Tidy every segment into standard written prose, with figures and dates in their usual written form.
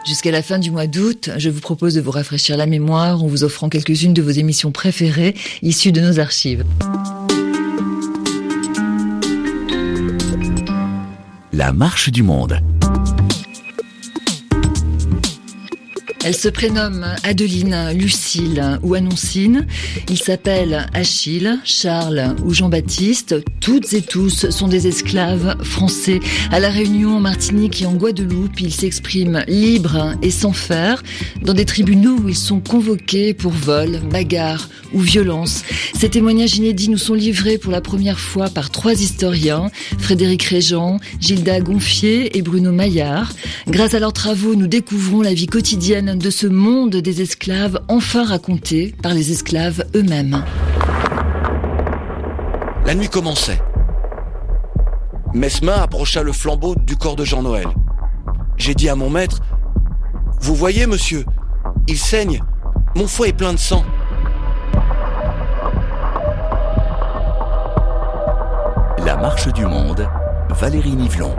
Jusqu'à la fin du mois d'août, je vous propose de vous rafraîchir la mémoire en vous offrant quelques-unes de vos émissions préférées issues de nos archives. La marche du monde. Elle se prénomme Adeline, Lucille ou Anoncine. Ils s'appellent Achille, Charles ou Jean-Baptiste. Toutes et tous sont des esclaves français. À La Réunion, en Martinique et en Guadeloupe, ils s'expriment libres et sans faire. Dans des tribunaux où ils sont convoqués pour vol, bagarre ou violence. Ces témoignages inédits nous sont livrés pour la première fois par 3 historiens, Frédéric Régent, Gilda Gonfier et Bruno Maillard. Grâce à leurs travaux, nous découvrons la vie quotidienne de ce monde des esclaves, enfin raconté par les esclaves eux-mêmes. La nuit commençait. Mesmin approcha le flambeau du corps de Jean-Noël. J'ai dit à mon maître, « Vous voyez, monsieur, il saigne, mon fouet est plein de sang. » La marche du monde, Valérie Nivelon.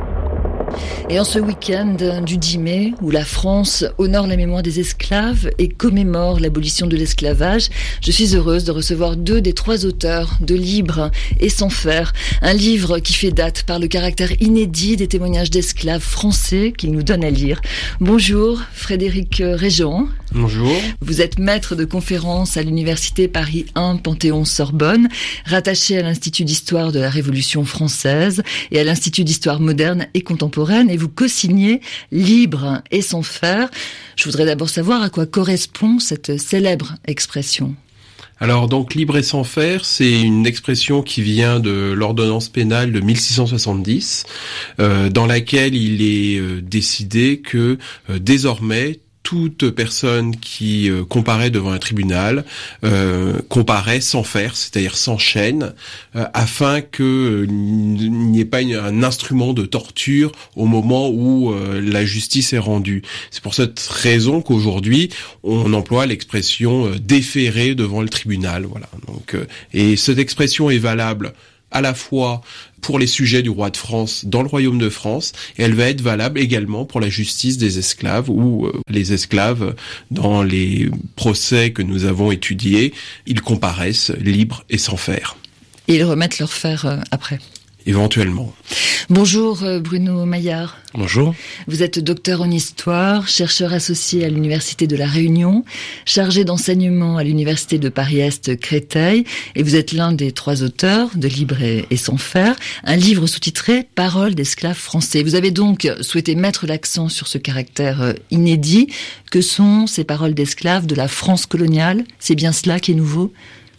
Et en ce week-end du 10 mai, où la France honore la mémoire des esclaves et commémore l'abolition de l'esclavage, je suis heureuse de recevoir 2 des 3 auteurs de Libre et sans faire, un livre qui fait date par le caractère inédit des témoignages d'esclaves français qu'il nous donne à lire. Bonjour Frédéric Régent. Bonjour. Vous êtes maître de conférences à l'université Paris 1 Panthéon-Sorbonne, rattaché à l'Institut d'histoire de la Révolution française et à l'Institut d'histoire moderne et contemporaine, et vous co-signez Libre et sans faire. Je voudrais d'abord savoir à quoi correspond cette célèbre expression. Alors donc libre et sans faire, c'est une expression qui vient de l'ordonnance pénale de 1670, dans laquelle il est décidé que désormais toute personne qui comparaît devant un tribunal comparaît sans faire, c'est-à-dire sans chaîne, afin qu'il n'y ait pas un instrument de torture au moment où la justice est rendue. C'est pour cette raison qu'aujourd'hui on emploie l'expression déférer devant le tribunal. Voilà. Donc, et cette expression est valable à la fois pour les sujets du roi de France dans le royaume de France, et elle va être valable également pour la justice des esclaves, où les esclaves, dans les procès que nous avons étudiés, ils comparaissent libres et sans faire. Et ils remettent leur faire après. Éventuellement. Bonjour Bruno Maillard. Bonjour. Vous êtes docteur en histoire, chercheur associé à l'Université de La Réunion, chargé d'enseignement à l'Université de Paris-Est Créteil, et vous êtes l'un des 3 auteurs de Libre et sans faire, un livre sous-titré « Paroles d'esclaves français ». Vous avez donc souhaité mettre l'accent sur ce caractère inédit que sont ces paroles d'esclaves de la France coloniale. C'est bien cela qui est nouveau ?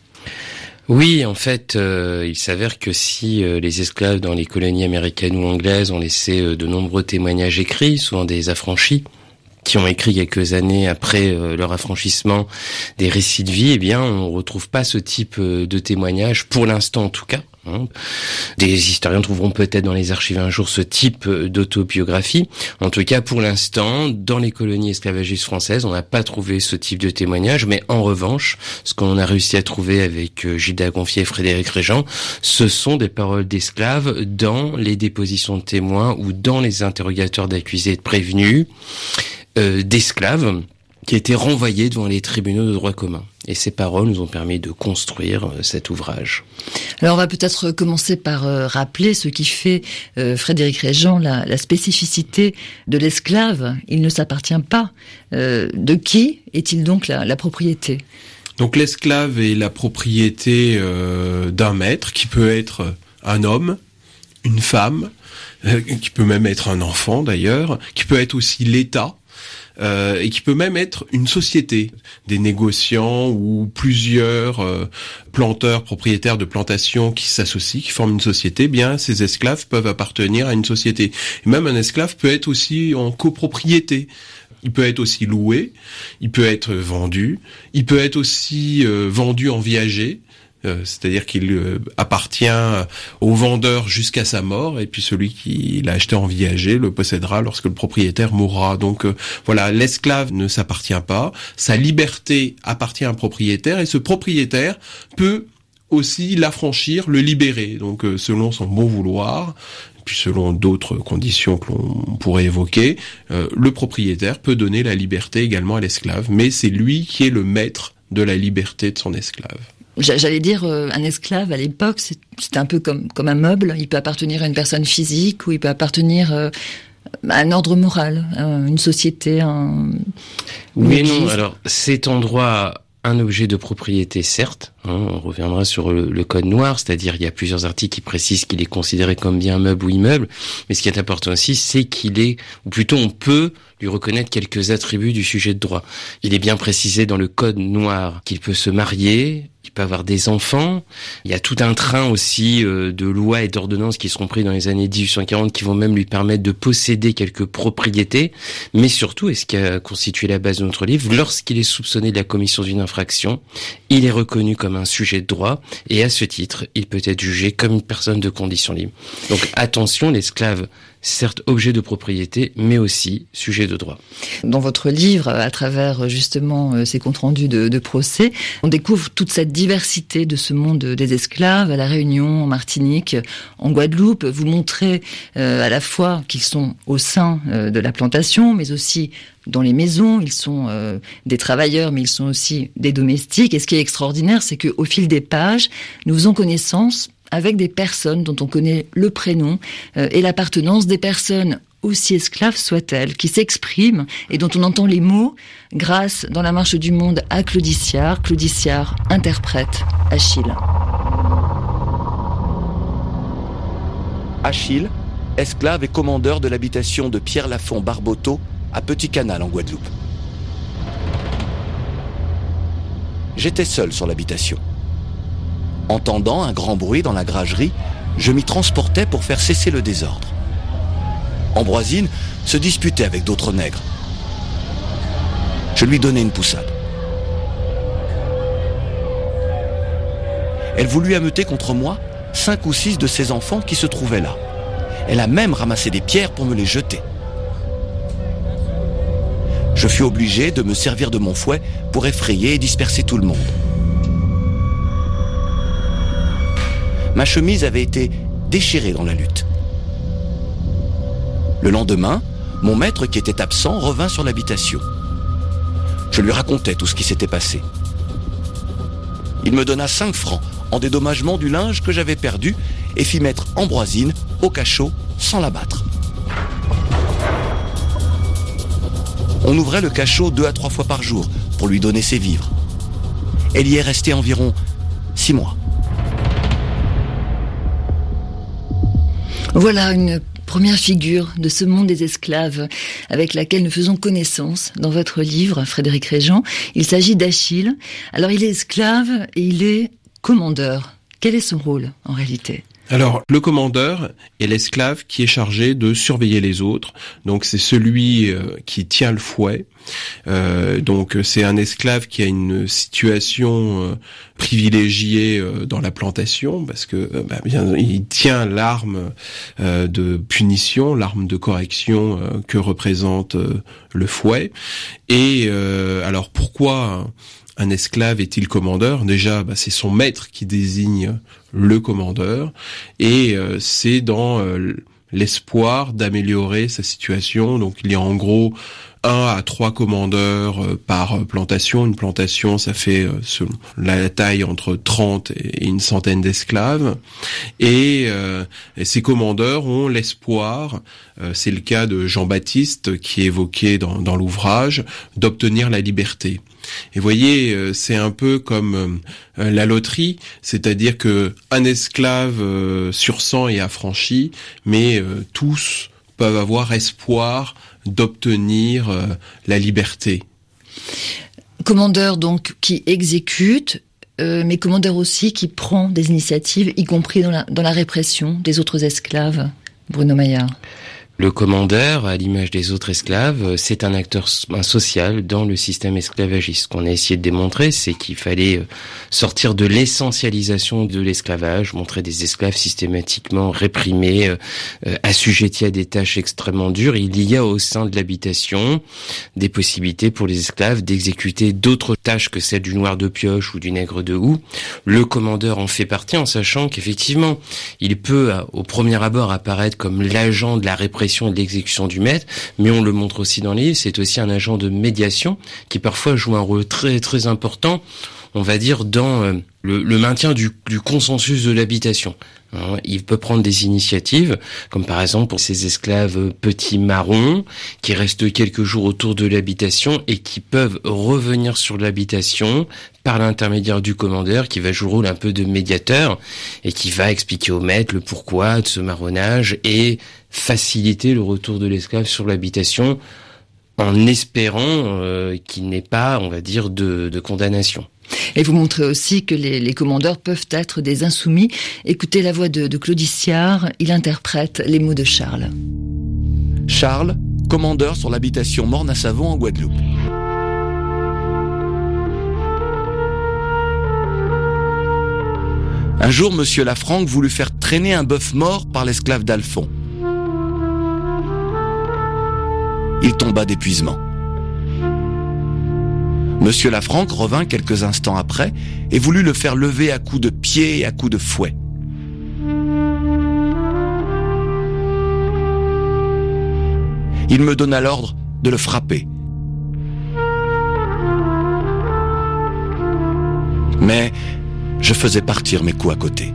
Oui, en fait, il s'avère que si les esclaves dans les colonies américaines ou anglaises ont laissé de nombreux témoignages écrits, souvent des affranchis, qui ont écrit quelques années après leur affranchissement des récits de vie, eh bien, on retrouve pas ce type de témoignages, pour l'instant en tout cas. Des historiens trouveront peut-être dans les archives un jour ce type d'autobiographie. En tout cas, pour l'instant, dans les colonies esclavagistes françaises, on n'a pas trouvé ce type de témoignage, mais en revanche, ce qu'on a réussi à trouver avec Gilda Gonfier et Frédéric Régent, ce sont des paroles d'esclaves dans les dépositions de témoins ou dans les interrogatoires d'accusés et de prévenus, d'esclaves qui étaient renvoyés devant les tribunaux de droit commun. Et ces paroles nous ont permis de construire cet ouvrage. Alors on va peut-être commencer par rappeler ce qui fait, Frédéric Régent, la spécificité de l'esclave. Il ne s'appartient pas. De qui est-il donc la propriété ? Donc l'esclave est la propriété d'un maître, qui peut être un homme, une femme, qui peut même être un enfant d'ailleurs, qui peut être aussi l'État, et qui peut même être une société, des négociants ou plusieurs planteurs, propriétaires de plantations qui s'associent, qui forment une société. Bien, ces esclaves peuvent appartenir à une société. Et même un esclave peut être aussi en copropriété. Il peut être aussi loué, il peut être vendu, il peut être aussi vendu en viager. C'est-à-dire qu'il appartient au vendeur jusqu'à sa mort, et puis celui qui l'a acheté en viager le possédera lorsque le propriétaire mourra. Donc voilà, l'esclave ne s'appartient pas, sa liberté appartient à un propriétaire, et ce propriétaire peut aussi l'affranchir, le libérer, donc selon son bon vouloir, puis selon d'autres conditions que l'on pourrait évoquer, le propriétaire peut donner la liberté également à l'esclave, mais c'est lui qui est le maître de la liberté de son esclave. J'allais dire, un esclave à l'époque, c'était un peu comme un meuble. Il peut appartenir à une personne physique ou il peut appartenir à un ordre moral, une société, Oui et non. Alors, c'est en droit un objet de propriété, certes. On reviendra sur le code noir, c'est-à-dire il y a plusieurs articles qui précisent qu'il est considéré comme bien meuble ou immeuble. Mais ce qui est important aussi, c'est qu'il est, ou plutôt on peut lui reconnaître quelques attributs du sujet de droit. Il est bien précisé dans le code noir qu'il peut se marier, il peut avoir des enfants. Il y a tout un train aussi de lois et d'ordonnances qui seront pris dans les années 1840 qui vont même lui permettre de posséder quelques propriétés. Mais surtout, et ce qui a constitué la base de notre livre, lorsqu'il est soupçonné de la commission d'une infraction, il est reconnu comme un sujet de droit et à ce titre, il peut être jugé comme une personne de condition libre. Donc attention, l'esclave, certes objet de propriété, mais aussi sujet de droit. Dans votre livre, à travers justement ces comptes rendus de procès, on découvre toute cette diversité de ce monde des esclaves à La Réunion, en Martinique, en Guadeloupe. Vous montrez à la fois qu'ils sont au sein de la plantation, mais aussi dans les maisons. Ils sont des travailleurs, mais ils sont aussi des domestiques. Et ce qui est extraordinaire, c'est qu'au fil des pages, nous faisons connaissance avec des personnes dont on connaît le prénom et l'appartenance, des personnes aussi esclaves soient-elles, qui s'expriment et dont on entend les mots grâce, dans La Marche du Monde, à Claudiciard. Claudiciard interprète Achille. Achille, esclave et commandeur de l'habitation de Pierre Lafont Barboteau à Petit Canal en Guadeloupe. J'étais seul sur l'habitation. Entendant un grand bruit dans la gragerie, je m'y transportais pour faire cesser le désordre. Ambroisine se disputait avec d'autres nègres. Je lui donnai une poussade. Elle voulut ameuter contre moi 5 ou 6 de ses enfants qui se trouvaient là. Elle a même ramassé des pierres pour me les jeter. Je fus obligé de me servir de mon fouet pour effrayer et disperser tout le monde. Ma chemise avait été déchirée dans la lutte. Le lendemain, mon maître qui était absent revint sur l'habitation. Je lui racontais tout ce qui s'était passé. Il me donna 5 francs en dédommagement du linge que j'avais perdu et fit mettre Ambroisine au cachot sans l'abattre. On ouvrait le cachot 2 à 3 fois par jour pour lui donner ses vivres. Elle y est restée environ 6 mois. Voilà une première figure de ce monde des esclaves avec laquelle nous faisons connaissance dans votre livre, Frédéric Régent. Il s'agit d'Achille. Alors il est esclave et il est commandeur. Quel est son rôle en réalité ? Alors, le commandeur est l'esclave qui est chargé de surveiller les autres. Donc, c'est celui qui tient le fouet. Donc, c'est un esclave qui a une situation privilégiée dans la plantation parce que il tient l'arme de punition, l'arme de correction que représente le fouet. Et alors, pourquoi un esclave est-il commandeur ? Déjà, c'est son maître qui désigne le commandeur, et c'est dans l'espoir d'améliorer sa situation. Donc il y a en gros 1 à 3 commandeurs par plantation. Une plantation, ça fait selon la taille entre 30 et une centaine d'esclaves. Et ces commandeurs ont l'espoir, c'est le cas de Jean-Baptiste qui est évoqué dans l'ouvrage, d'obtenir la liberté. Et voyez, c'est un peu comme la loterie, c'est-à-dire que un esclave sur 100 est affranchi, mais tous peuvent avoir espoir d'obtenir la liberté. Commandeur donc qui exécute, mais commandeur aussi qui prend des initiatives, y compris dans la répression des autres esclaves. Bruno Maillard. Le commandeur, à l'image des autres esclaves, c'est un acteur social dans le système esclavagiste. Ce qu'on a essayé de démontrer, c'est qu'il fallait sortir de l'essentialisation de l'esclavage, montrer des esclaves systématiquement réprimés, assujettis à des tâches extrêmement dures. Il y a au sein de l'habitation des possibilités pour les esclaves d'exécuter d'autres tâches que celles du noir de pioche ou du nègre de houe. Le commandeur en fait partie, en sachant qu'effectivement, il peut au premier abord apparaître comme l'agent de la répression et de l'exécution du maître, mais on le montre aussi dans les livres, c'est aussi un agent de médiation qui parfois joue un rôle très très important, on va dire, dans le maintien du consensus de l'habitation. Il peut prendre des initiatives, comme par exemple pour ces esclaves petits marrons qui restent quelques jours autour de l'habitation et qui peuvent revenir sur l'habitation par l'intermédiaire du commandeur qui va jouer le rôle un peu de médiateur et qui va expliquer au maître le pourquoi de ce marronnage et faciliter le retour de l'esclave sur l'habitation en espérant qu'il n'ait pas, on va dire, de condamnation. Et vous montrez aussi que les commandeurs peuvent être des insoumis. Écoutez la voix de Claude Issiard, il interprète les mots de Charles. Charles, commandeur sur l'habitation Morne-à-Savon en Guadeloupe. Un jour, Monsieur Lafranc voulut faire traîner un bœuf mort par l'esclave d'Alphon. Il tomba d'épuisement. Monsieur Lafranc revint quelques instants après et voulut le faire lever à coups de pied et à coups de fouet. Il me donna l'ordre de le frapper. Mais je faisais partir mes coups à côté.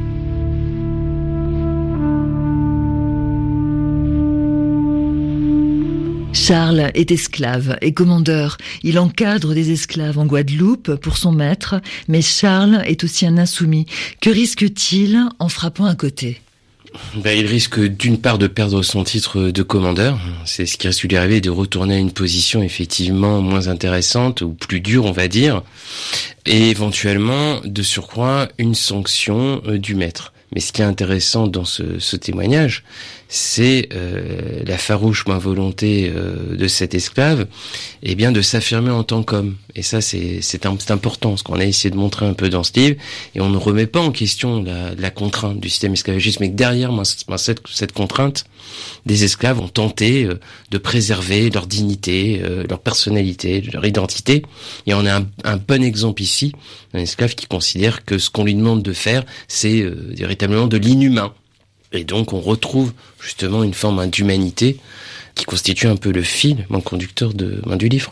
Charles est esclave et commandeur. Il encadre des esclaves en Guadeloupe pour son maître, mais Charles est aussi un insoumis. Que risque-t-il en frappant à côté ? Il risque d'une part de perdre son titre de commandeur. C'est ce qui risque de lui arriver, de retourner à une position effectivement moins intéressante ou plus dure, on va dire, et éventuellement de surcroît une sanction du maître. Mais ce qui est intéressant dans ce témoignage, c'est la farouche volonté de cet esclave, eh bien de s'affirmer en tant qu'homme. Et ça, c'est important, ce qu'on a essayé de montrer un peu dans ce livre. Et on ne remet pas en question la contrainte du système esclavagiste, mais que derrière cette contrainte, des esclaves ont tenté de préserver leur dignité, leur personnalité, leur identité. Et on a un bon exemple ici, un esclave qui considère que ce qu'on lui demande de faire, c'est véritablement de l'inhumain. Et donc on retrouve justement une forme d'humanité qui constitue un peu le fil conducteur du livre.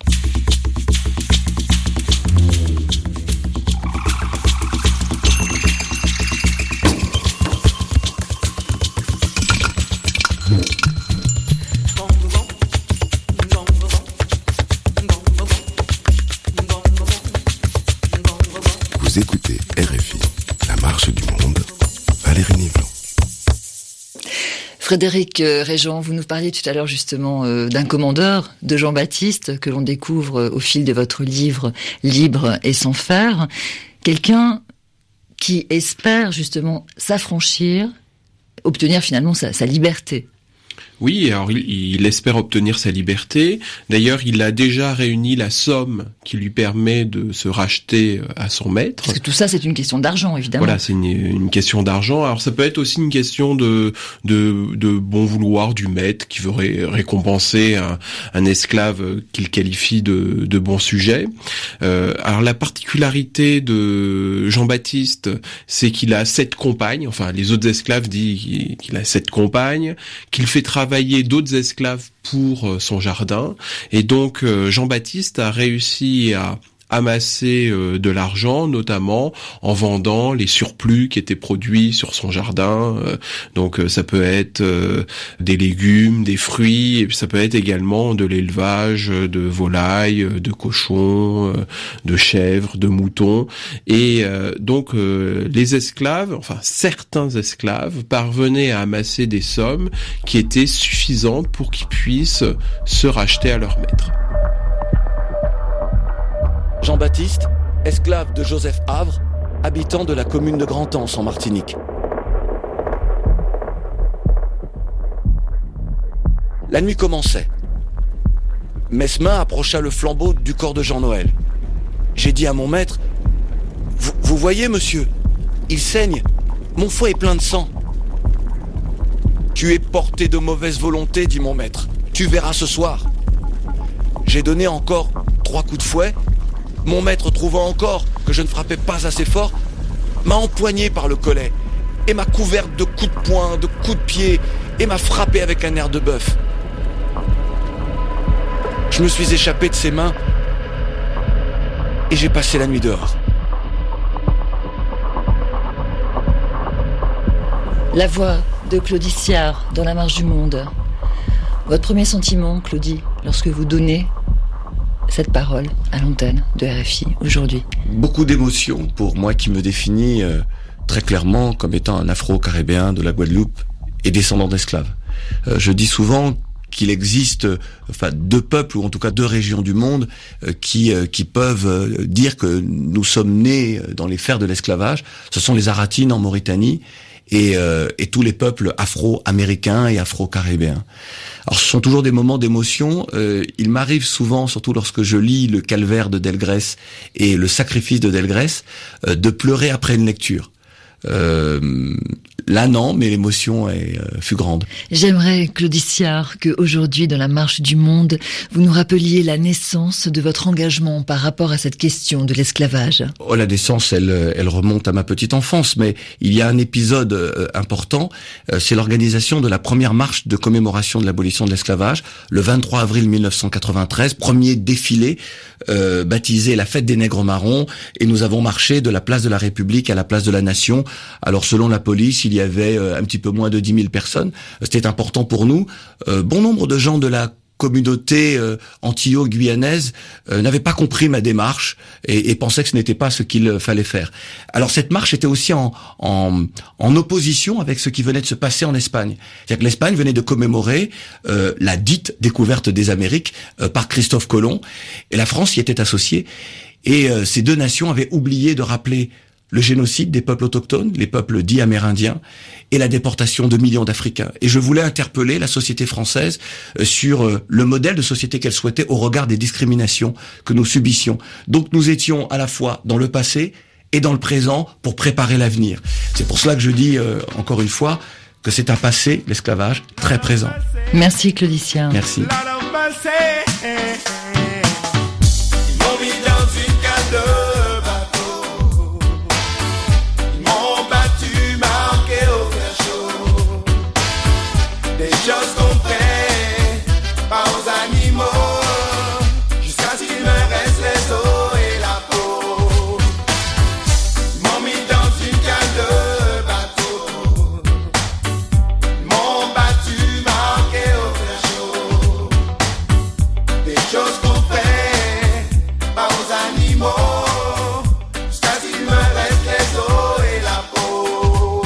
Vous écoutez RFI, La Marche du Monde, Valérie Nivelot. Frédéric Régent, vous nous parliez tout à l'heure justement d'un commandeur, de Jean-Baptiste, que l'on découvre au fil de votre livre Libre et sans faire. Quelqu'un qui espère justement s'affranchir, obtenir finalement sa liberté. Oui, alors il espère obtenir sa liberté. D'ailleurs, il a déjà réuni la somme qui lui permet de se racheter à son maître. Parce que tout ça, c'est une question d'argent, évidemment. Voilà, c'est une question d'argent. Alors ça peut être aussi une question de bon vouloir du maître qui veut récompenser un esclave qu'il qualifie de bon sujet. Alors la particularité de Jean-Baptiste, c'est qu'il a 7 compagnes. Enfin, les autres esclaves disent qu'il a 7 compagnes, qu'il fait travailler d'autres esclaves pour son jardin. Et donc Jean-Baptiste a réussi à amasser de l'argent, notamment en vendant les surplus qui étaient produits sur son jardin. Donc ça peut être des légumes, des fruits, et puis ça peut être également de l'élevage de volailles, de cochons, de chèvres, de moutons. Et donc les esclaves, enfin certains esclaves, parvenaient à amasser des sommes qui étaient suffisantes pour qu'ils puissent se racheter à leur maître. Jean-Baptiste, esclave de Joseph Havre, habitant de la commune de Grand-Anse en Martinique. La nuit commençait. Mesmin approcha le flambeau du corps de Jean-Noël. J'ai dit à mon maître, vous voyez, monsieur, il saigne. Mon foie est plein de sang. Tu es porté de mauvaise volonté, dit mon maître. Tu verras ce soir. J'ai donné encore 3 coups de fouet. Mon maître, trouvant encore que je ne frappais pas assez fort, m'a empoigné par le collet et m'a couvert de coups de poing, de coups de pied et m'a frappé avec un air de bœuf. Je me suis échappé de ses mains et j'ai passé la nuit dehors. La voix de Claudie Siard dans La Marche du Monde. Votre premier sentiment, Claudie, lorsque vous donnez cette parole à l'antenne de RFI aujourd'hui? Beaucoup d'émotions pour moi qui me définit très clairement comme étant un afro-caribéen de la Guadeloupe et descendant d'esclaves. Je dis souvent qu'il existe deux peuples, ou en tout cas 2 régions du monde qui peuvent dire que nous sommes nés dans les fers de l'esclavage. Ce sont les Aratines en Mauritanie et tous les peuples afro-américains et afro-caribéens. Alors ce sont toujours des moments d'émotion. Il m'arrive souvent, surtout lorsque je lis le calvaire de Delgrès et le sacrifice de Delgrès, de pleurer après une lecture. Là non, mais l'émotion fut grande. J'aimerais, Claudie Siard, que aujourd'hui, dans La Marche du Monde, vous nous rappeliez la naissance de votre engagement par rapport à cette question de l'esclavage. Oh, la naissance, elle remonte à ma petite enfance, mais il y a un épisode important, c'est l'organisation de la première marche de commémoration de l'abolition de l'esclavage, le 23 avril 1993, premier défilé baptisé la fête des nègres marrons, et nous avons marché de la place de la République à la place de la Nation. Alors selon la police, il y avait un petit peu moins de 10 000 personnes. C'était important pour nous. Bon nombre de gens de la communauté antillo-guyanaise n'avaient pas compris ma démarche et pensaient que ce n'était pas ce qu'il fallait faire. Alors cette marche était aussi en opposition avec ce qui venait de se passer en Espagne. C'est-à-dire que l'Espagne venait de commémorer la dite découverte des Amériques par Christophe Colomb, et la France y était associée. Et ces 2 nations avaient oublié de rappeler le génocide des peuples autochtones, les peuples dits amérindiens, et la déportation de millions d'Africains. Et je voulais interpeller la société française sur le modèle de société qu'elle souhaitait au regard des discriminations que nous subissions. Donc nous étions à la fois dans le passé et dans le présent pour préparer l'avenir. C'est pour cela que je dis, encore une fois, que c'est un passé, l'esclavage, très présent. Merci Claudie Siard. Merci. Choses qu'on fait, pas aux animaux, jusqu'à ce qu'il me reste les os et la peau. Ils m'ont mis dans une cale de bateau, ils m'ont battu, marqué au fer chaud. Des choses qu'on fait, pas aux animaux, jusqu'à ce qu'il me reste les os et la peau.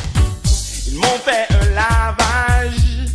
Ils m'ont fait un lavage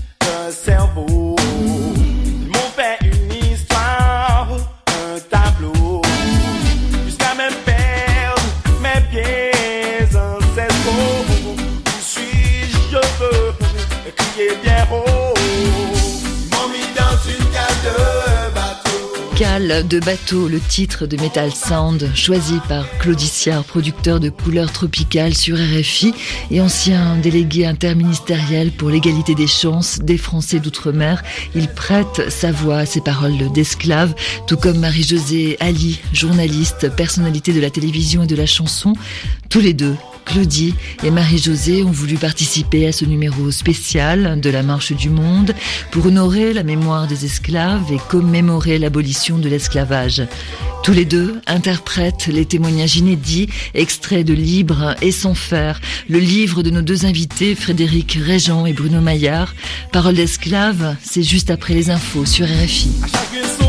cerveau, ils m'ont fait une histoire, un tableau, jusqu'à même perdre mes pieds ancestraux. Où suis-je? Je veux crier bien haut. Ils m'ont mis dans une cale de bateau. Cale de bateau, le titre de Metal Sound, choisi par Claudie Siard, producteur de Couleurs Tropicales sur RFI et ancien délégué interministériel pour l'égalité des chances des Français d'outre-mer. Il prête sa voix à ces paroles d'esclaves, tout comme Marie-Josée Ali, journaliste, personnalité de la télévision et de la chanson. Tous les 2, Claudie et Marie-Josée, ont voulu participer à ce numéro spécial de La Marche du Monde pour honorer la mémoire des esclaves et commémorer l'abolition de l'esclavage. Tous les 2 interprètent les témoignages inédits, extraits de Libre et Sans faire, le livre de nos 2 invités, Frédéric Régent et Bruno Maillard. Paroles d'esclaves, c'est juste après les infos sur RFI. À chacun son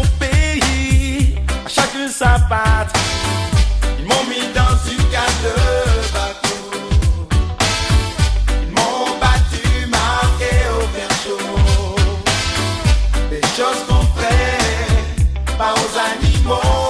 pays, à chacun sa patrie. Ils m'ont mis dans une cale de bateau, ils m'ont battu, marqué au fer chaud. Des choses qu'on fait, pas aux animaux.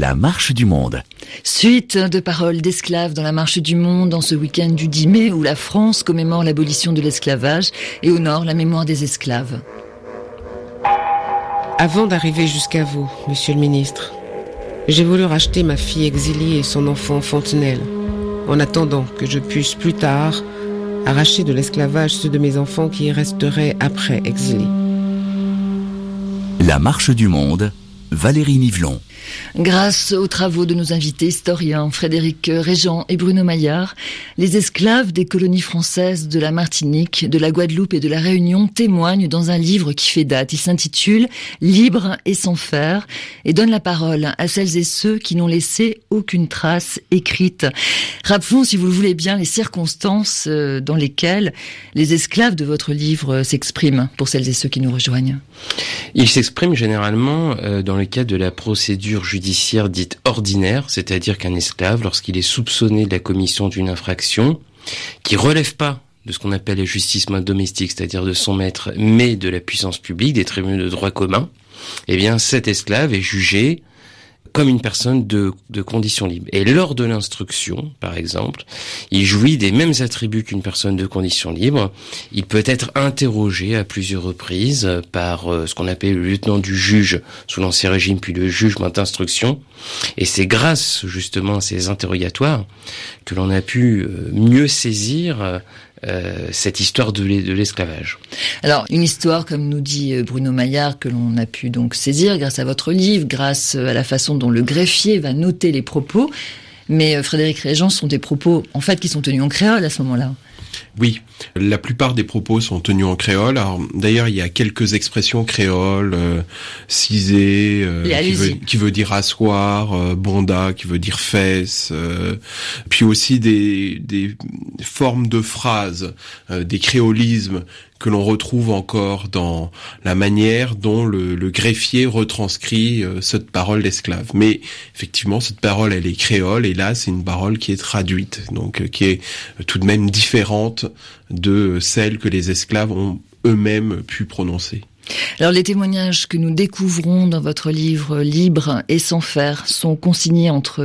La marche du monde. Suite de paroles d'esclaves dans la marche du monde en ce week-end du 10 mai où la France commémore l'abolition de l'esclavage et honore la mémoire des esclaves. Avant d'arriver jusqu'à vous, monsieur le ministre, j'ai voulu racheter ma fille exilée et son enfant Fontenelle, en attendant que je puisse plus tard arracher de l'esclavage ceux de mes enfants qui y resteraient après exilés. La marche du monde, Valérie Nivelon. Grâce aux travaux de nos invités historiens Frédéric Régent et Bruno Maillard, les esclaves des colonies françaises de la Martinique, de la Guadeloupe et de la Réunion témoignent dans un livre qui fait date. Il s'intitule « Libre et sans faire » et donne la parole à celles et ceux qui n'ont laissé aucune trace écrite. Rappelons, si vous le voulez bien, les circonstances dans lesquelles les esclaves de votre livre s'expriment, pour celles et ceux qui nous rejoignent. Ils s'expriment généralement dans le cadre de la procédure judiciaire dite ordinaire, c'est-à-dire qu'un esclave, lorsqu'il est soupçonné de la commission d'une infraction, qui relève pas de ce qu'on appelle la justice domestique, c'est-à-dire de son maître, mais de la puissance publique, des tribunaux de droit commun, eh bien cet esclave est jugé comme une personne de condition libre. Et lors de l'instruction, par exemple, il jouit des mêmes attributs qu'une personne de condition libre. Il peut être interrogé à plusieurs reprises par ce qu'on appelle le lieutenant du juge sous l'Ancien Régime, puis le jugement d'instruction. Et c'est grâce justement à ces interrogatoires que l'on a pu mieux saisir cette histoire de l'esclavage. Alors, une histoire, comme nous dit Bruno Maillard, que l'on a pu donc saisir grâce à votre livre, grâce à la façon dont le greffier va noter les propos. Mais Frédéric Régent, ce sont des propos, en fait, qui sont tenus en créole à ce moment-là. Oui, la plupart des propos sont tenus en créole. Alors, d'ailleurs, il y a quelques expressions créoles, cisé, qui veut dire asseoir, bonda, qui veut dire fesse, puis aussi des formes de phrases, des créolismes que l'on retrouve encore dans la manière dont le greffier retranscrit cette parole d'esclave. Mais effectivement, cette parole, elle est créole, et là, c'est une parole qui est traduite, donc qui est tout de même différente de celle que les esclaves ont eux-mêmes pu prononcer. Alors les témoignages que nous découvrons dans votre livre Libre et sans faire sont consignés entre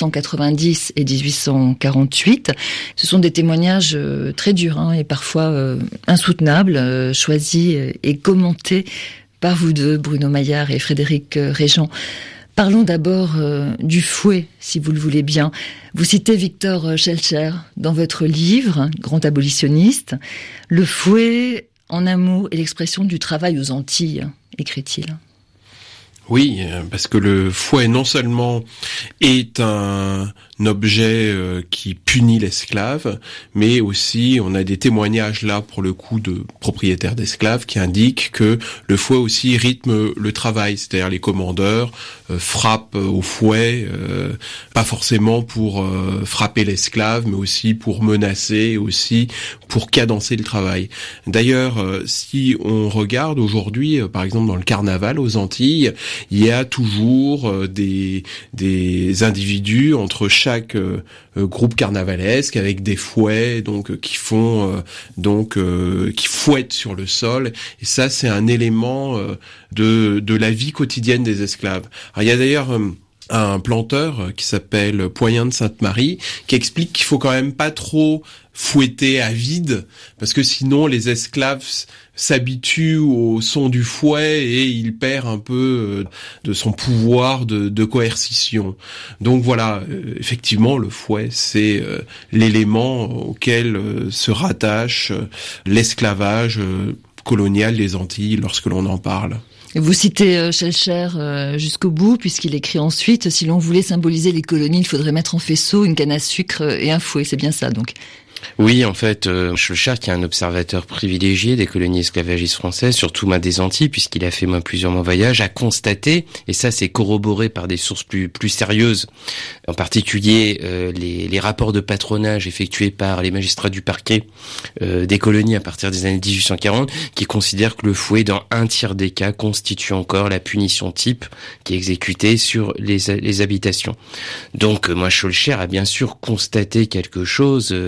1790 et 1848. Ce sont des témoignages très durs et parfois insoutenables, choisis et commentés par vous deux, Bruno Maillard et Frédéric Régent. Parlons d'abord du fouet, si vous le voulez bien. Vous citez Victor Schœlcher dans votre livre, grand abolitionniste. Le fouet, en un mot, est l'expression du travail aux Antilles, écrit-il. Oui, parce que le fouet non seulement est un objet qui punit l'esclave, mais aussi on a des témoignages là pour le coup de propriétaires d'esclaves qui indiquent que le fouet aussi rythme le travail, c'est-à-dire les commandeurs frappent au fouet, pas forcément pour frapper l'esclave, mais aussi pour menacer, aussi pour cadencer le travail. D'ailleurs, si on regarde aujourd'hui, par exemple dans le carnaval aux Antilles, il y a toujours des individus entre chaque groupe carnavalesque avec des fouets donc qui font qui fouettent sur le sol, et ça c'est un élément de la vie quotidienne des esclaves. Alors, il y a d'ailleurs un planteur qui s'appelle Poyen de Sainte-Marie qui explique qu'il faut quand même pas trop fouetter à vide, parce que sinon les esclaves s'habituent au son du fouet et il perd un peu de son pouvoir de coercition. Donc voilà, effectivement le fouet c'est l'élément auquel se rattache l'esclavage colonial des Antilles lorsque l'on en parle. Vous citez Schœlcher jusqu'au bout, puisqu'il écrit ensuite « Si l'on voulait symboliser les colonies, il faudrait mettre en faisceau une canne à sucre et un fouet ». C'est bien ça, donc. Oui, en fait, Schœlcher, qui est un observateur privilégié des colonies esclavagistes françaises, surtout des Antilles, puisqu'il a fait plusieurs voyages, a constaté, et ça c'est corroboré par des sources plus sérieuses, en particulier les rapports de patronage effectués par les magistrats du parquet des colonies à partir des années 1840, qui considèrent que le fouet, dans un tiers des cas, constitue encore la punition type qui est exécutée sur les habitations. Donc, Schœlcher a bien sûr constaté quelque chose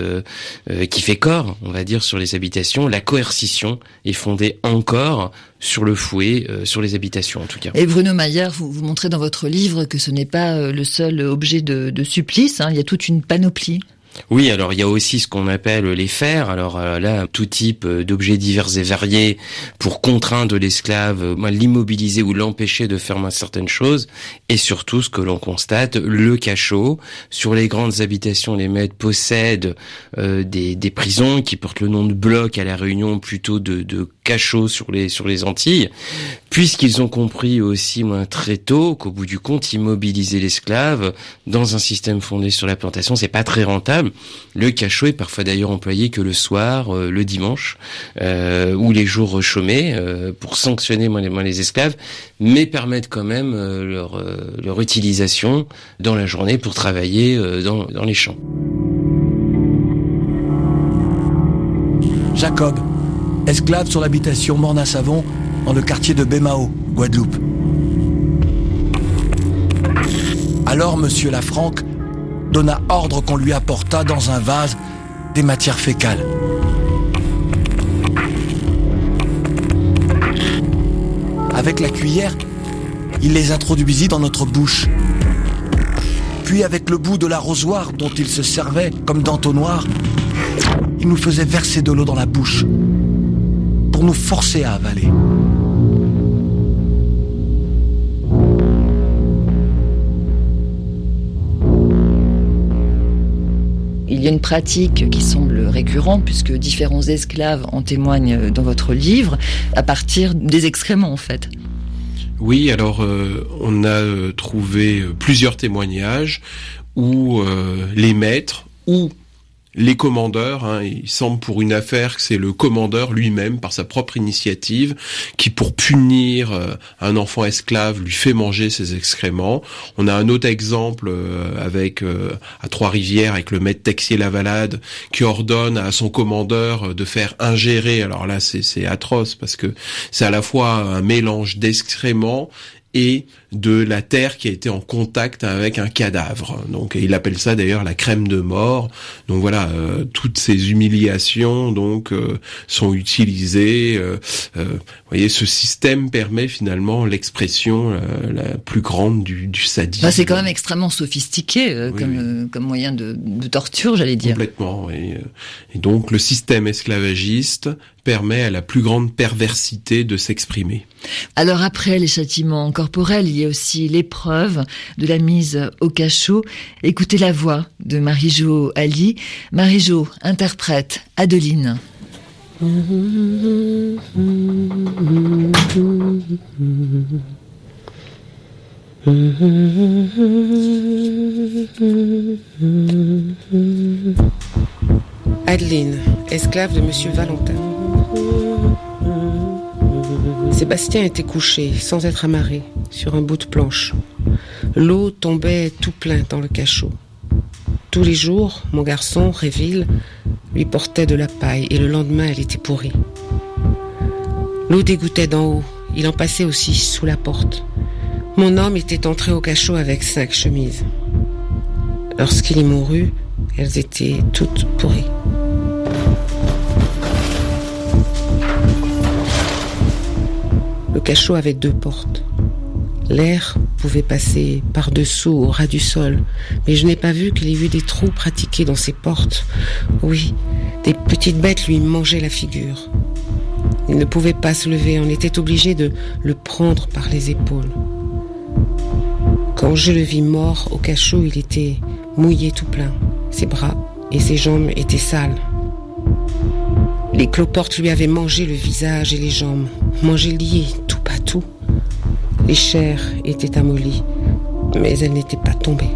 qui fait corps, on va dire, sur les habitations. La coercition est fondée encore sur le fouet, sur les habitations en tout cas. Et Bruno Maillard, vous montrez dans votre livre que ce n'est pas le seul objet de supplice, il y a toute une panoplie. Oui, alors il y a aussi ce qu'on appelle les fers. Alors là, tout type d'objets divers et variés pour contraindre l'esclave, l'immobiliser ou l'empêcher de faire certaines choses. Et surtout, ce que l'on constate, le cachot. Sur les grandes habitations, les maîtres possèdent des prisons qui portent le nom de blocs à La Réunion, plutôt de cachots sur les Antilles, puisqu'ils ont compris aussi très tôt qu'au bout du compte, immobiliser l'esclave dans un système fondé sur la plantation, c'est pas très rentable. Le cachot est parfois d'ailleurs employé que le soir, le dimanche, ou les jours chômés, pour sanctionner les esclaves, mais permettre quand même leur utilisation dans la journée pour travailler dans les champs. Jacob, esclave sur l'habitation Morne-à-Savon, dans le quartier de Bémao, Guadeloupe. Alors Monsieur Lafranc donna ordre qu'on lui apportât dans un vase des matières fécales. Avec la cuillère, il les introduisit dans notre bouche. Puis avec le bout de l'arrosoir dont il se servait comme d'entonnoir, il nous faisait verser de l'eau dans la bouche pour nous forcer à avaler. Il y a une pratique qui semble récurrente, puisque différents esclaves en témoignent dans votre livre, à partir des excréments en fait. Oui, alors on a trouvé plusieurs témoignages où les maîtres ou les commandeurs, il semble pour une affaire que c'est le commandeur lui-même, par sa propre initiative, qui pour punir un enfant esclave lui fait manger ses excréments. On a un autre exemple avec à Trois-Rivières avec le maître Texier-Lavalade qui ordonne à son commandeur de faire ingérer. Alors là c'est atroce parce que c'est à la fois un mélange d'excréments et de la terre qui a été en contact avec un cadavre. Donc il appelle ça d'ailleurs la crème de mort. Donc voilà, toutes ces humiliations sont utilisées. Vous voyez, ce système permet finalement l'expression la plus grande du sadisme. C'est quand même extrêmement sophistiqué comme moyen de torture, j'allais dire. Complètement. Et donc le système esclavagiste permet à la plus grande perversité de s'exprimer. Alors après les châtiments corporels, il y a aussi l'épreuve de la mise au cachot. Écoutez la voix de Marie-Jo Ali. Marie-Jo interprète Adeline. Adeline, esclave de Monsieur Valentin. Sébastien était couché, sans être amarré, sur un bout de planche. L'eau tombait tout plein dans le cachot. Tous les jours, mon garçon, Réville, lui portait de la paille et le lendemain, elle était pourrie. L'eau dégouttait d'en haut. Il en passait aussi sous la porte. Mon homme était entré au cachot avec 5 chemises. Lorsqu'il y mourut, elles étaient toutes pourries. Le cachot avait 2 portes. L'air pouvait passer par-dessous au ras du sol, mais je n'ai pas vu qu'il y eût des trous pratiqués dans ces portes. Oui, des petites bêtes lui mangeaient la figure. Il ne pouvait pas se lever, on était obligé de le prendre par les épaules. Quand je le vis mort au cachot, il était mouillé tout plein. Ses bras et ses jambes étaient sales. Les cloportes lui avaient mangé le visage et les jambes, mangé le lit, tout pas tout. Les chairs étaient amollies, mais elles n'étaient pas tombées.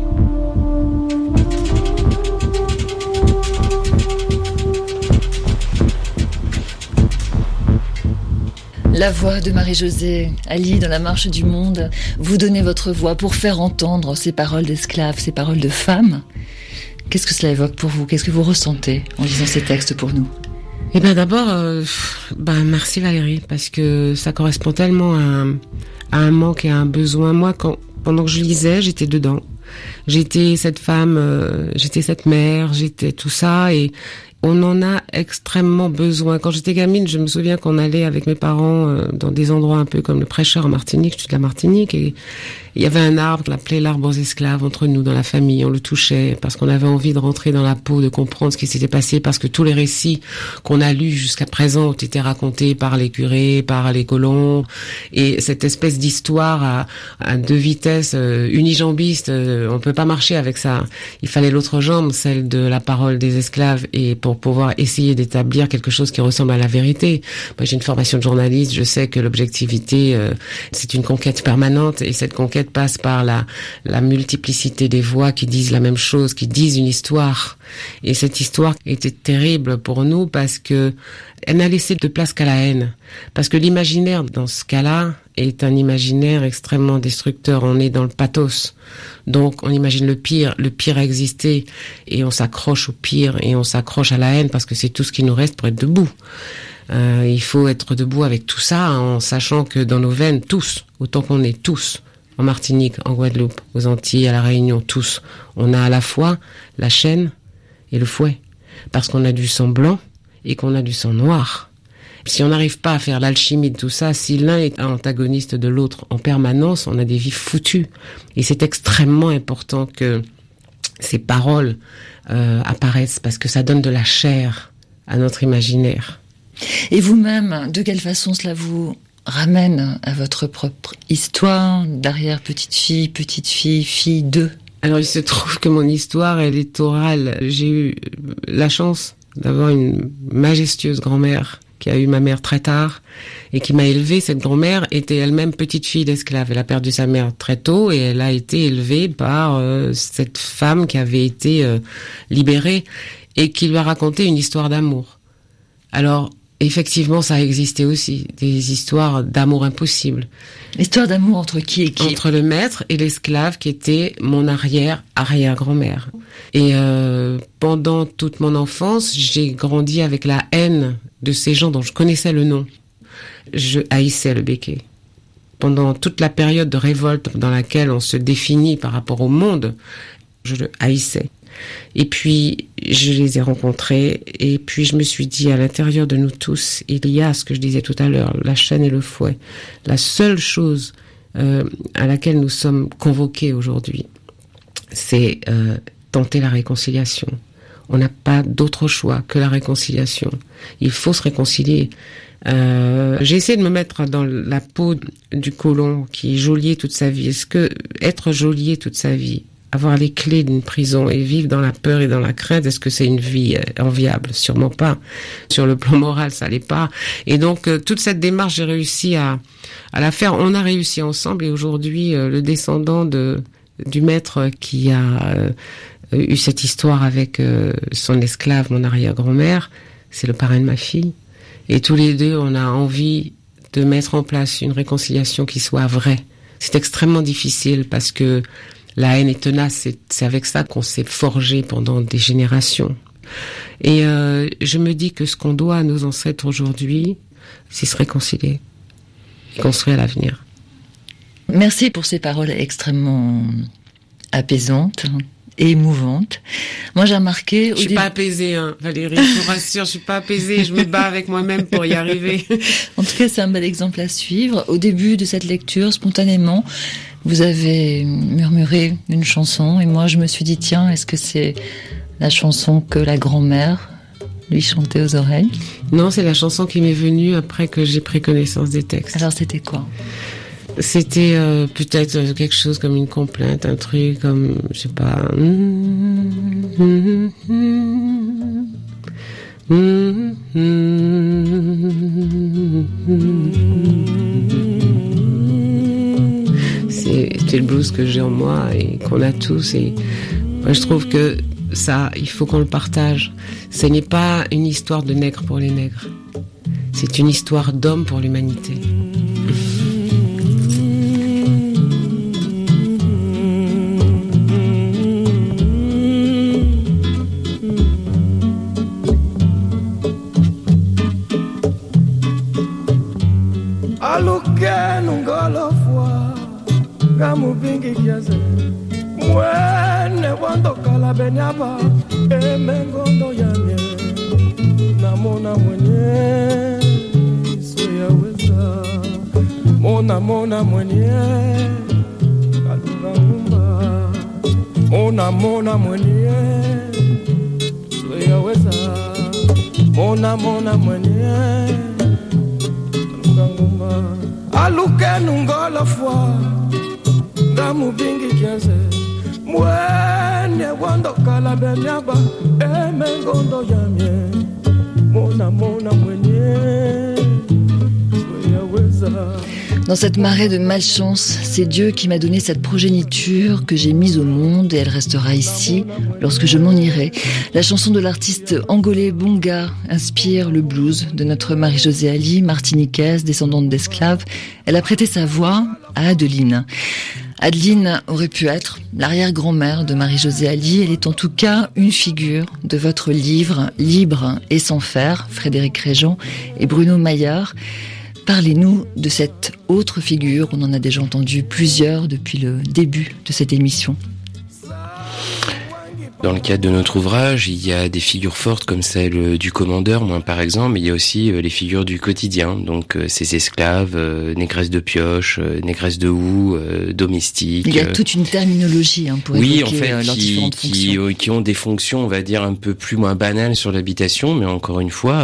La voix de Marie-Josée Ali dans La Marche du Monde. Vous donnez votre voix pour faire entendre ces paroles d'esclaves, ces paroles de femmes. Qu'est-ce que cela évoque pour vous? Qu'est-ce que vous ressentez en lisant ces textes pour nous? Eh bien d'abord, merci Valérie, parce que ça correspond tellement à un manque et à un besoin. Moi, pendant que je lisais, j'étais dedans. J'étais cette femme, j'étais cette mère, j'étais tout ça, et on en a extrêmement besoin. Quand j'étais gamine, je me souviens qu'on allait avec mes parents dans des endroits un peu comme le Prêcheur en Martinique, je suis de la Martinique, et il y avait un arbre, on l'appelait l'arbre aux esclaves entre nous, dans la famille. On le touchait parce qu'on avait envie de rentrer dans la peau, de comprendre ce qui s'était passé, parce que tous les récits qu'on a lus jusqu'à présent ont été racontés par les curés, par les colons, et cette espèce d'histoire à deux vitesses, unijambiste, on peut pas marcher avec ça. Il fallait l'autre jambe, celle de la parole des esclaves, et pour pouvoir essayer d'établir quelque chose qui ressemble à la vérité. Moi, j'ai une formation de journaliste, je sais que l'objectivité, c'est une conquête permanente, et cette conquête passe par la multiplicité des voix qui disent la même chose, qui disent une histoire. Et cette histoire était terrible pour nous parce que elle n'a laissé de place qu'à la haine. Parce que l'imaginaire, dans ce cas-là, est un imaginaire extrêmement destructeur. On est dans le pathos. Donc, on imagine le pire a existé, et on s'accroche au pire, et on s'accroche à la haine parce que c'est tout ce qui nous reste pour être debout. Il faut être debout avec tout ça, en sachant que dans nos veines, tous, autant qu'on est tous, en Martinique, en Guadeloupe, aux Antilles, à La Réunion, tous, on a à la fois la chaîne et le fouet. Parce qu'on a du sang blanc et qu'on a du sang noir. Si on n'arrive pas à faire l'alchimie de tout ça, si l'un est antagoniste de l'autre en permanence, on a des vies foutues. Et c'est extrêmement important que ces paroles apparaissent, parce que ça donne de la chair à notre imaginaire. Et vous-même, de quelle façon cela vous ramène à votre propre histoire d'arrière-petite-fille, fille d'eux? Alors, il se trouve que mon histoire, elle est orale. J'ai eu la chance d'avoir une majestueuse grand-mère qui a eu ma mère très tard et qui m'a élevée. Cette grand-mère était elle-même petite fille d'esclave. Elle a perdu sa mère très tôt et elle a été élevée par cette femme qui avait été libérée et qui lui a raconté une histoire d'amour. Alors, effectivement, ça a existé aussi, des histoires d'amour impossibles. Histoire d'amour entre qui et qui? Entre le maître et l'esclave qui était mon arrière-grand-mère. Et pendant toute mon enfance, j'ai grandi avec la haine de ces gens dont je connaissais le nom. Je haïssais le béké. Pendant toute la période de révolte dans laquelle on se définit par rapport au monde, je le haïssais. Et puis, je les ai rencontrés, et puis je me suis dit, à l'intérieur de nous tous, il y a ce que je disais tout à l'heure, la chaîne et le fouet. La seule chose à laquelle nous sommes convoqués aujourd'hui, c'est tenter la réconciliation. On n'a pas d'autre choix que la réconciliation. Il faut se réconcilier. J'ai essayé de me mettre dans la peau du colon qui est geôlier toute sa vie. Est-ce que être geôlier toute sa vie, avoir les clés d'une prison et vivre dans la peur et dans la crainte, est-ce que c'est une vie enviable? Sûrement pas. Sur le plan moral, ça l'est pas. Et donc, toute cette démarche, j'ai réussi à la faire. On a réussi ensemble, et aujourd'hui, le descendant du maître qui a eu cette histoire avec son esclave, mon arrière-grand-mère, c'est le parrain de ma fille. Et tous les deux, on a envie de mettre en place une réconciliation qui soit vraie. C'est extrêmement difficile parce que la haine est tenace, c'est avec ça qu'on s'est forgé pendant des générations. Et je me dis que ce qu'on doit à nos ancêtres aujourd'hui, c'est se réconcilier et construire l'avenir. Merci pour ces paroles extrêmement apaisantes et émouvante. Moi, j'ai remarqué... Je suis pas apaisée, hein, Valérie, je vous rassure, je suis pas apaisée, je me bats avec moi-même pour y arriver. En tout cas, c'est un bel exemple à suivre. Au début de cette lecture, spontanément, vous avez murmuré une chanson, et moi, je me suis dit, tiens, est-ce que c'est la chanson que la grand-mère lui chantait aux oreilles? Non, c'est la chanson qui m'est venue après que j'ai pris connaissance des textes. Alors, c'était quoi? C'était peut-être quelque chose comme une complainte, un truc comme, je sais pas... C'est le blues que j'ai en moi et qu'on a tous. Et moi, je trouve que ça, il faut qu'on le partage. Ce n'est pas une histoire de nègres pour les nègres. C'est une histoire d'hommes pour l'humanité. Gamubingi kiaze mwene wando kala benyaba emengondo yanye Mona mona mwenye Kalungangumba Mona mona mwenye Sweyaweza Mona mona mwenye Kalungangumba Aluke nungola fwa Ngamu bingi kiaze Mwenye wando kala benyaba Emengondo yamye Mona mona mwenye Dans cette marée de malchance, c'est Dieu qui m'a donné cette progéniture que j'ai mise au monde et elle restera ici lorsque je m'en irai. La chanson de l'artiste angolais Bonga inspire le blues de notre Marie-Josée Ali, martiniquaise, descendante d'esclaves. Elle a prêté sa voix à Adeline. Adeline aurait pu être l'arrière-grand-mère de Marie-Josée Ali. Elle est en tout cas une figure de votre livre Libre et sans faire, Frédéric Réjean et Bruno Maillard. Parlez-nous de cette autre figure. On en a déjà entendu plusieurs depuis le début de cette émission. Dans le cadre de notre ouvrage, il y a des figures fortes comme celle du commandeur, moi par exemple, mais il y a aussi les figures du quotidien, donc ces esclaves, négresses de pioche, négresses de houx, domestiques. Il y a toute une terminologie pour évoquer en fait, leurs différentes fonctions. Qui ont des fonctions, on va dire, un peu plus moins banales sur l'habitation, mais encore une fois,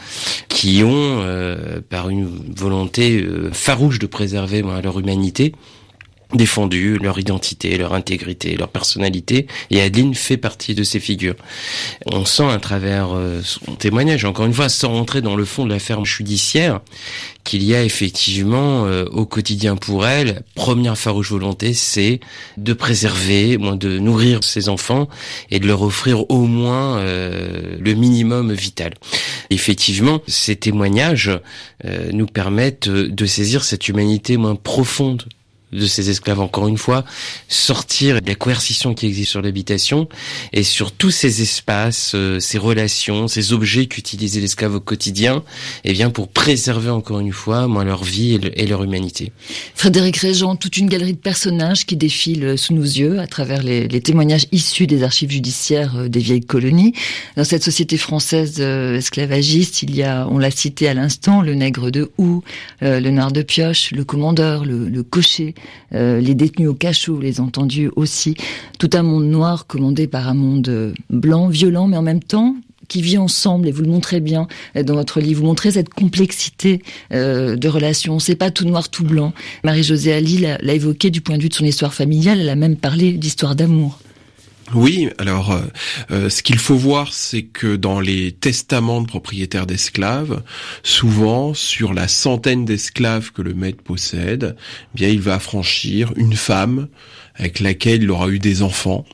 qui ont, par une volonté farouche de préserver leur humanité, défendu leur identité, leur intégrité, leur personnalité, et Adeline fait partie de ces figures. On sent à travers son témoignage, encore une fois, sans rentrer dans le fond de l'affaire judiciaire, qu'il y a effectivement au quotidien pour elle, première farouche volonté, c'est de préserver, de nourrir ses enfants et de leur offrir au moins le minimum vital. Effectivement, ces témoignages nous permettent de saisir cette humanité moins profonde de ces esclaves, encore une fois, sortir de la coercition qui existe sur l'habitation et sur tous ces espaces, ces relations, ces objets qu'utilisaient les esclaves au quotidien, pour préserver encore une fois, leur vie et leur humanité. Frédéric Réjean, toute une galerie de personnages qui défilent sous nos yeux à travers les témoignages issus des archives judiciaires des vieilles colonies. Dans cette société française esclavagiste, il y a, on l'a cité à l'instant, le nègre de houx, le noir de pioche, le commandeur, le cocher, les détenus au cachot, les entendus aussi. Tout un monde noir commandé par un monde blanc, violent, mais en même temps qui vit ensemble, et vous le montrez bien dans votre livre, vous montrez cette complexité de relations. C'est pas tout noir, tout blanc. Marie-Josée Ali l'a évoqué du point de vue de son histoire familiale, elle a même parlé d'histoire d'amour. Oui, alors ce qu'il faut voir, c'est que dans les testaments de propriétaires d'esclaves, souvent sur la centaine d'esclaves que le maître possède, il va affranchir une femme avec laquelle il aura eu des enfants.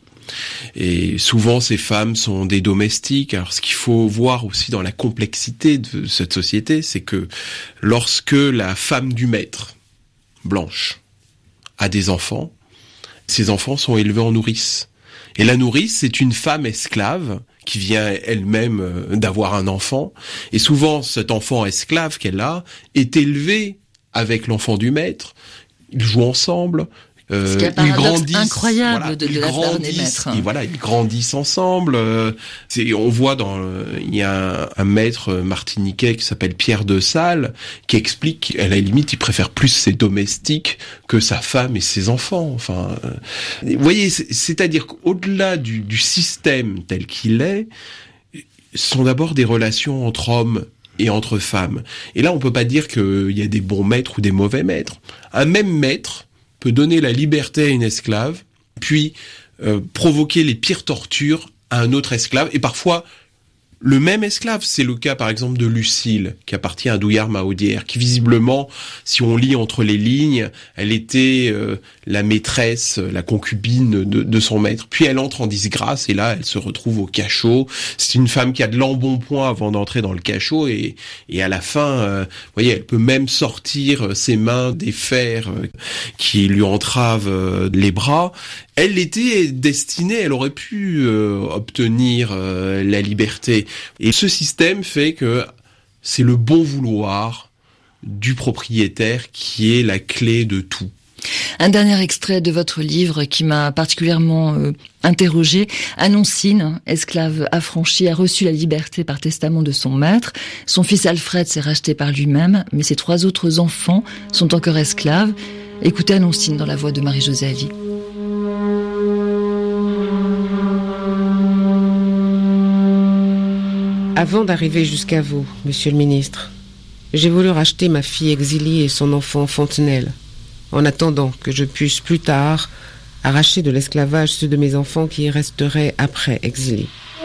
Et souvent ces femmes sont des domestiques. Alors ce qu'il faut voir aussi dans la complexité de cette société, c'est que lorsque la femme du maître, blanche, a des enfants, ces enfants sont élevés en nourrice. Et la nourrice, c'est une femme esclave qui vient elle-même d'avoir un enfant. Et souvent, cet enfant esclave qu'elle a est élevé avec l'onfant du maître. Ils jouent ensemble. Ils grandissent, incroyable de la part des maîtres. Ils grandissent ensemble. On voit il y a un maître martiniquais qui s'appelle Pierre de Sales qui explique, à la limite, il préfère plus ses domestiques que sa femme et ses enfants. Enfin, vous voyez, c'est-à-dire qu'au-delà du système tel qu'il est, ce sont d'abord des relations entre hommes et entre femmes. Et là, on peut pas dire qu'il y a des bons maîtres ou des mauvais maîtres. Un même maître peut donner la liberté à une esclave, puis provoquer les pires tortures à un autre esclave, et parfois le même esclave. C'est le cas par exemple de Lucile, qui appartient à Douillard Mahaudière, qui visiblement, si on lit entre les lignes, elle était la maîtresse, la concubine de son maître. Puis elle entre en disgrâce, et là elle se retrouve au cachot. C'est une femme qui a de l'embonpoint avant d'entrer dans le cachot, et à la fin, vous voyez, elle peut même sortir ses mains des fers qui lui entravent les bras. Elle était destinée, elle aurait pu obtenir la liberté. Et ce système fait que c'est le bon vouloir du propriétaire qui est la clé de tout. Un dernier extrait de votre livre qui m'a particulièrement interrogée. Anoncine, esclave affranchie, a reçu la liberté par testament de son maître. Son fils Alfred s'est racheté par lui-même, mais ses 3 autres enfants sont encore esclaves. Écoutez Anoncine dans la voix de Marie-Josée Ali. Avant d'arriver jusqu'à vous, monsieur le ministre, j'ai voulu racheter ma fille exilée et son enfant Fontenelle, en attendant que je puisse plus tard arracher de l'esclavage ceux de mes enfants qui y resteraient après exilés.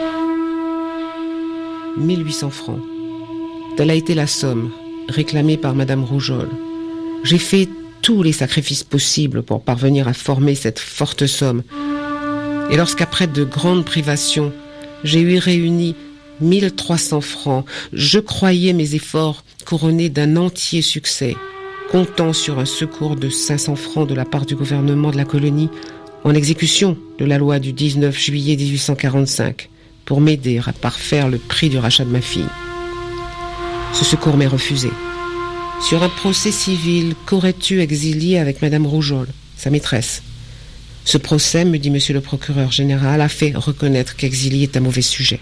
1800 francs. Telle a été la somme réclamée par Madame Rougeole. J'ai fait tous les sacrifices possibles pour parvenir à former cette forte somme. Et lorsqu'après de grandes privations, j'ai eu réuni 1300 francs, je croyais mes efforts couronnés d'un entier succès, comptant sur un secours de 500 francs de la part du gouvernement de la colonie, en exécution de la loi du 19 juillet 1845, pour m'aider à parfaire le prix du rachat de ma fille. Ce secours m'est refusé. Sur un procès civil qu'aurais-tu exilié avec Madame Rougeole, sa maîtresse. Ce procès, me dit monsieur le procureur général, a fait reconnaître qu'exilier est un mauvais sujet.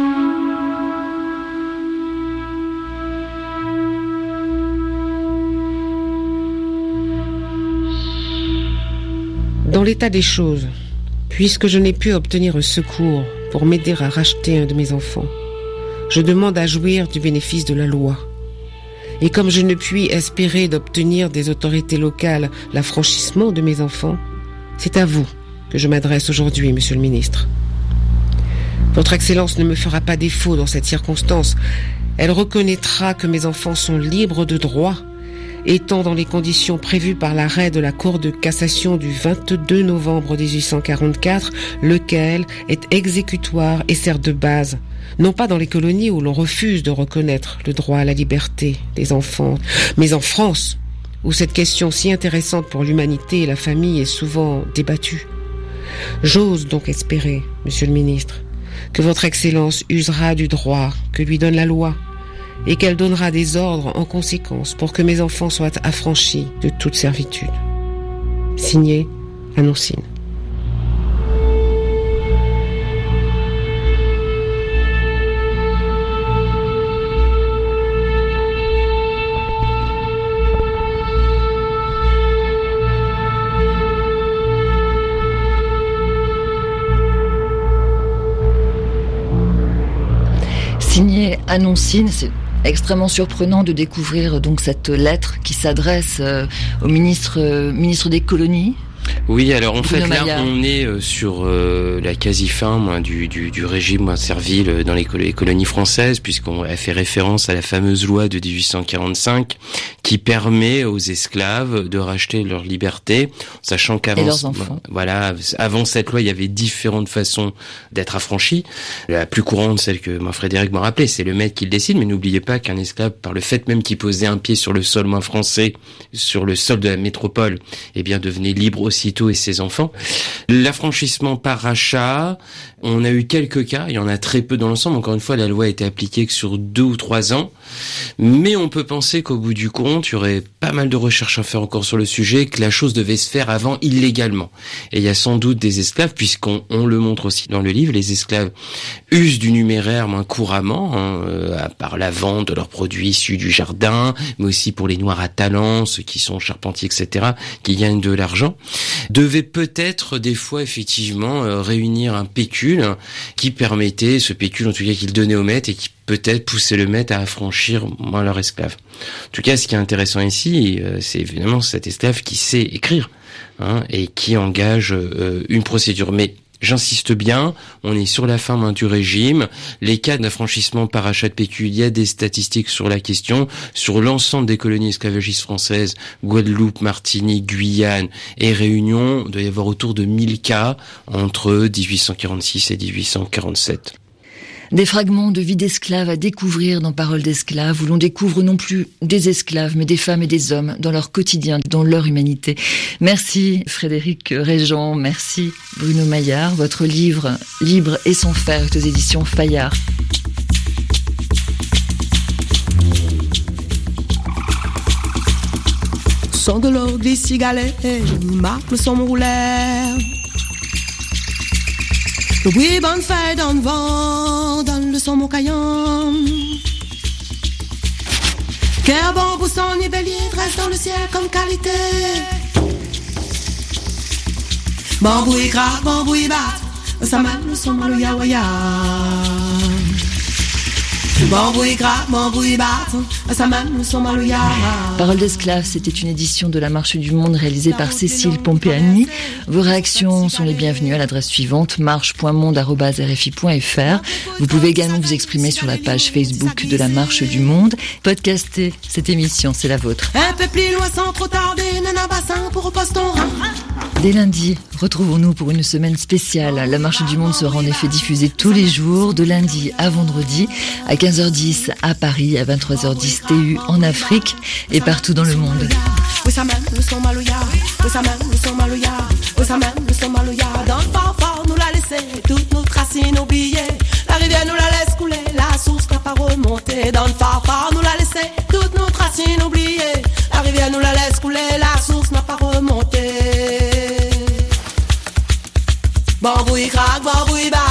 Dans l'état des choses, puisque je n'ai pu obtenir un secours pour m'aider à racheter un de mes enfants, je demande à jouir du bénéfice de la loi. Et comme je ne puis espérer d'obtenir des autorités locales l'affranchissement de mes enfants, c'est à vous que je m'adresse aujourd'hui, monsieur le ministre. Votre Excellence ne me fera pas défaut dans cette circonstance. Elle reconnaîtra que mes enfants sont libres de droit, étant dans les conditions prévues par l'arrêt de la Cour de cassation du 22 novembre 1844, lequel est exécutoire et sert de base, non pas dans les colonies où l'on refuse de reconnaître le droit à la liberté des enfants, mais en France, où cette question si intéressante pour l'humanité et la famille est souvent débattue. J'ose donc espérer, monsieur le ministre, que votre Excellence usera du droit que lui donne la loi, et qu'elle donnera des ordres en conséquence pour que mes enfants soient affranchis de toute servitude. Signé, Anoncine. Signé Anoncine, c'est extrêmement surprenant de découvrir donc cette lettre qui s'adresse au ministre des colonies. Oui, alors en fait là on est sur la quasi-fin du régime servile dans les colonies françaises, puisqu'on a fait référence à la fameuse loi de 1845 qui permet aux esclaves de racheter leur liberté, sachant qu'avant avant cette loi il y avait différentes façons d'être affranchi. La plus courante, celle que Frédéric m'a rappelé, c'est le maître qui le décide, mais n'oubliez pas qu'un esclave, par le fait même qu'il posait un pied sur le sol français, sur le sol de la métropole, eh bien devenait libre aussitôt, et ses enfants. L'affranchissement par rachat, on a eu quelques cas, il y en a très peu dans l'ensemble. Encore une fois, la loi a été appliquée que sur 2 ou 3 ans, mais on peut penser qu'au bout du compte, il y aurait pas mal de recherches à faire encore sur le sujet, que la chose devait se faire avant illégalement. Et il y a sans doute des esclaves, puisqu'on le montre aussi dans le livre, les esclaves usent du numéraire couramment, par la vente de leurs produits issus du jardin, mais aussi pour les noirs à talent, ceux qui sont charpentiers, etc., qui gagnent de l'argent, devaient peut-être des fois effectivement réunir un pécule qui permettait, ce pécule en tout cas qu'ils donnaient au maître, et qui peut-être poussait le maître à affranchir moins leurs esclaves. En tout cas, ce qui est intéressant ici, c'est évidemment cet esclave qui sait écrire, et qui engage une procédure. Mais j'insiste bien, on est sur la fin du régime. Les cas d'affranchissement par achat de pécule, il y a des statistiques sur la question. Sur l'ensemble des colonies esclavagistes françaises, Guadeloupe, Martinique, Guyane et Réunion, il doit y avoir autour de 1000 cas entre 1846 et 1847. Des fragments de vie d'esclaves à découvrir dans Paroles d'esclaves, où l'on découvre non plus des esclaves, mais des femmes et des hommes dans leur quotidien, dans leur humanité. Merci Frédéric Régent, merci Bruno Maillard. Votre livre « Libre et sans faire » est aux éditions Fayard. son de l'eau glisse cigalet, je marque le son roulaire. Le bruit bonne feuille dans le vent, donne le son mon caillon. Cœur bon, bousson, ni bélier, reste dans le ciel comme qualité. Bambouille craque, bambouille bat, ça mène le son mal ya ya. Bambouille craque, bambouille bat, ça mène le son mal ya. Parole d'esclave, c'était une édition de La Marche du Monde réalisée par Cécile Pompeani. Vos réactions sont les bienvenues à l'adresse suivante, marche.monde@rfi.fr. Vous pouvez également vous exprimer sur la page Facebook de La Marche du Monde. Podcastez cette émission, c'est la vôtre. Un peu plus loin sans trop tarder, nana bassin pour reposer ton rein. Dès lundi, retrouvons-nous pour une semaine spéciale. La Marche du Monde sera en effet diffusée tous les jours, de lundi à vendredi, à 15h10 à Paris, à 23h10 TU en Afrique et partout dans le monde. Oui, ça même le son maloya, oui, ça même le son maloya, oui, ça même le son maloya. Dans le fort, nous l'a laissé, toutes nos racines oubliées. La rivière nous la laisse couler, la source n'a pas remonté. Dans le fort, nous l'a laissé, toutes nos racines oubliées. La rivière nous la laisse couler, la source n'a pas remonté. Bambouille craque, bambouille bat.